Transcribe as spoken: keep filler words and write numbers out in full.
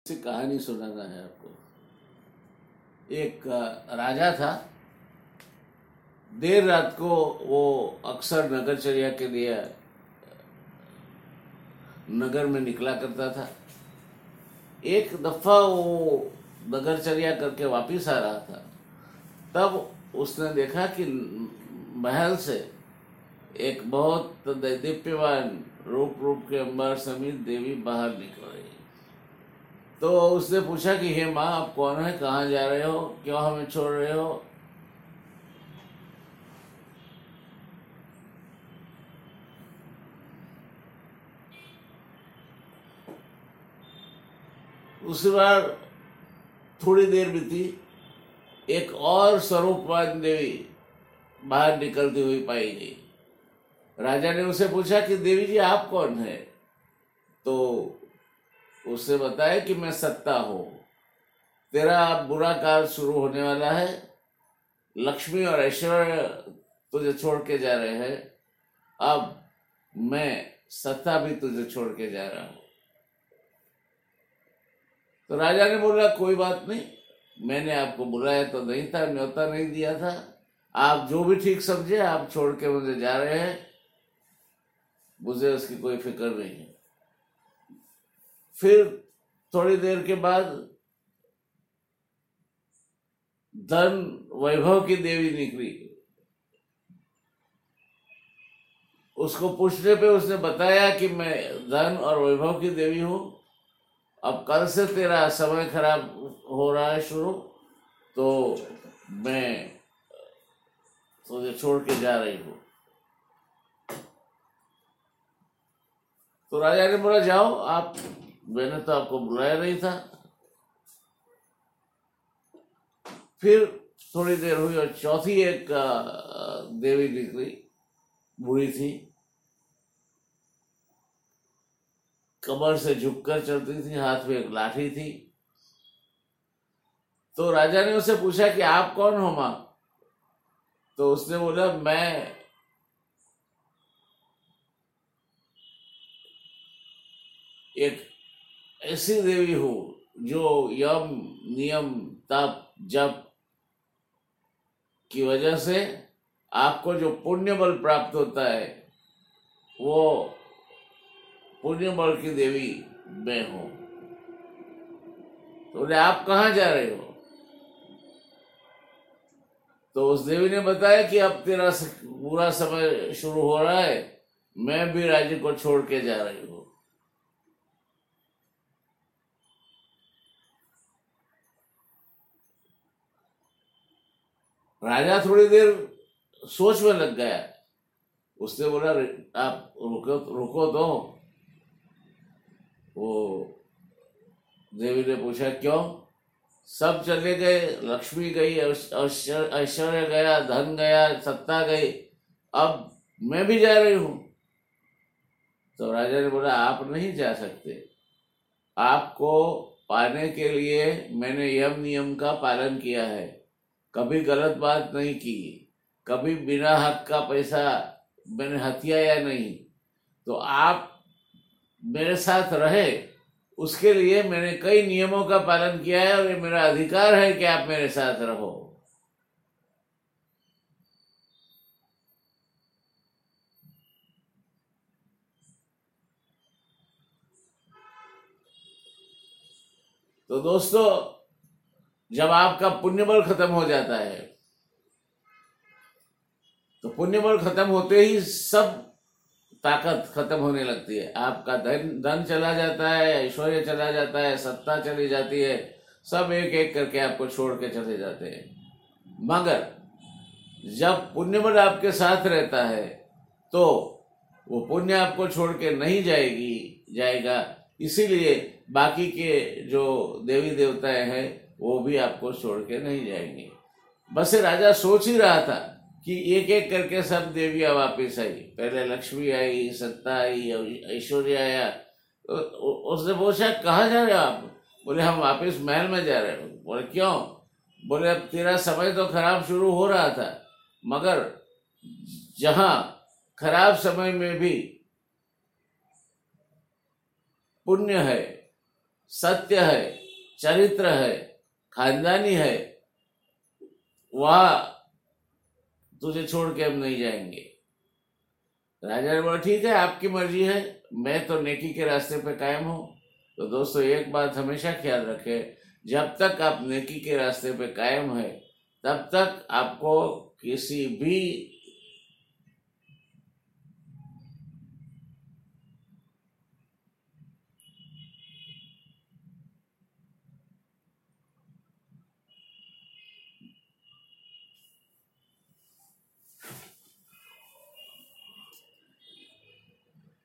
से कहानी सुनाना है आपको। एक राजा था। देर रात को वो अक्सर नगरचर्या के लिए नगर में निकला करता था। एक दफा वो नगरचर्या करके वापिस आ रहा था, तब उसने देखा कि महल से एक बहुत दैदीप्यवान रूप रूप के अंबर समेत देवी बाहर निकल रही। तो उसने पूछा कि हे माँ, आप कौन है, कहाँ जा रहे हो, क्यों हमें छोड़ रहे हो? उसी बार थोड़ी देर बीती, एक और स्वरूपवान देवी बाहर निकलती हुई पाई गई। राजा ने उसे पूछा कि देवी जी आप कौन है? तो उसने बताया कि मैं सत्ता हूँ, तेरा बुरा काल शुरू होने वाला है, लक्ष्मी और ऐश्वर्य तुझे छोड़ के जा रहे हैं, अब मैं सत्ता भी तुझे छोड़ के जा रहा हूँ। तो राजा ने बोला कोई बात नहीं, मैंने आपको बुलाया तो नहीं था, न्योता नहीं दिया था, आप जो भी ठीक समझे आप छोड़ के मुझे जा रहे हैं, मुझे उसकी कोई फिक्र नहीं है। फिर थोड़ी देर के बाद धन वैभव की देवी निकली। उसको पूछने पे उसने बताया कि मैं धन और वैभव की देवी हूँ, अब कल से तेरा समय खराब हो रहा है शुरू, तो मैं तुझे छोड़ के जा रही हूँ। तो राजा ने बोला जाओ आप, मैंने तो आपको बुलाया नहीं था। फिर थोड़ी देर हुई और चौथी एक देवी निकली, बूढ़ी थी, कमर से झुककर चलती थी, हाथ में एक लाठी थी। तो राजा ने उसे पूछा कि आप कौन हो मां? तो उसने बोला मैं एक ऐसी देवी हूं जो यम नियम तप जप की वजह से आपको जो पुण्य बल प्राप्त होता है, वो पुण्य बल की देवी मैं हूं। तो बोले आप कहाँ जा रहे हो? तो उस देवी ने बताया कि अब तेरा बुरा समय शुरू हो रहा है, मैं भी राज्य को छोड़ के जा रही हूं। राजा थोड़ी देर सोच में लग गया। उसने बोला आप रुको रुको तो। वो देवी ने पूछा क्यों? सब चले गए, लक्ष्मी गई, ऐश्वर्य गया, धन गया, सत्ता गई, अब मैं भी जा रही हूं। तो राजा ने बोला आप नहीं जा सकते, आपको पाने के लिए मैंने यम नियम का पालन किया है, कभी गलत बात नहीं की, कभी बिना हक का पैसा मैंने हथियाया नहीं। तो आप मेरे साथ रहे, उसके लिए मैंने कई नियमों का पालन किया है, और ये मेरा अधिकार है कि आप मेरे साथ रहो। तो दोस्तों, जब आपका पुण्य बल खत्म हो जाता है, तो पुण्य बल खत्म होते ही सब ताकत खत्म होने लगती है। आपका धन धन चला जाता है, ऐश्वर्य चला जाता है, सत्ता चली जाती है, सब एक एक करके आपको छोड़ के चले जाते हैं। मगर जब पुण्य बल आपके साथ रहता है, तो वो पुण्य आपको छोड़ के नहीं जाएगी जाएगा। इसीलिए बाकी के जो देवी देवताएं हैं वो भी आपको छोड़ के नहीं जाएंगे। बस राजा सोच ही रहा था कि एक एक करके सब देवियां वापस आई। पहले लक्ष्मी आई, सत्ता आई, ऐश्वर्य आया। तो उसने पूछा कहाँ जा रहे हो आप? बोले हम वापस महल में जा रहे हो। बोले क्यों? बोले अब तेरा समय तो खराब शुरू हो रहा था, मगर जहां खराब समय में भी पुण्य है, सत्य है, चरित्र है, खानदानी है, वह तुझे छोड़ के हम नहीं जाएंगे। राजा ने बोला ठीक है, आपकी मर्जी है, मैं तो नेकी के रास्ते पे कायम हूँ। तो दोस्तों एक बात हमेशा ख्याल रखें, जब तक आप नेकी के रास्ते पे कायम है तब तक आपको किसी भी